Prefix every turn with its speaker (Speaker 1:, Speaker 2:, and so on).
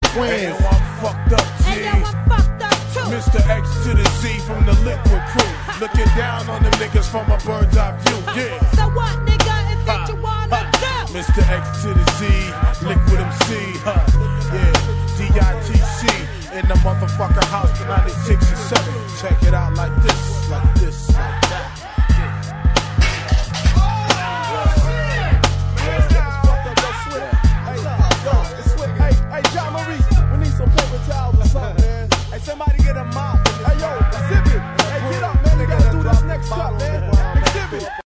Speaker 1: twins.
Speaker 2: Hey, yo, I'm fucked up, G.
Speaker 3: Hey, yo, I'm fucked up too.
Speaker 2: Mr. X to the Z from the Liquid crew. Looking down on them niggas from a bird's eye view. Yeah.
Speaker 3: So what, nigga, is it you wanna do?
Speaker 2: Mr. X to the Z, Liquid MC, yeah, DITC in the motherfucking house for 96 and 7.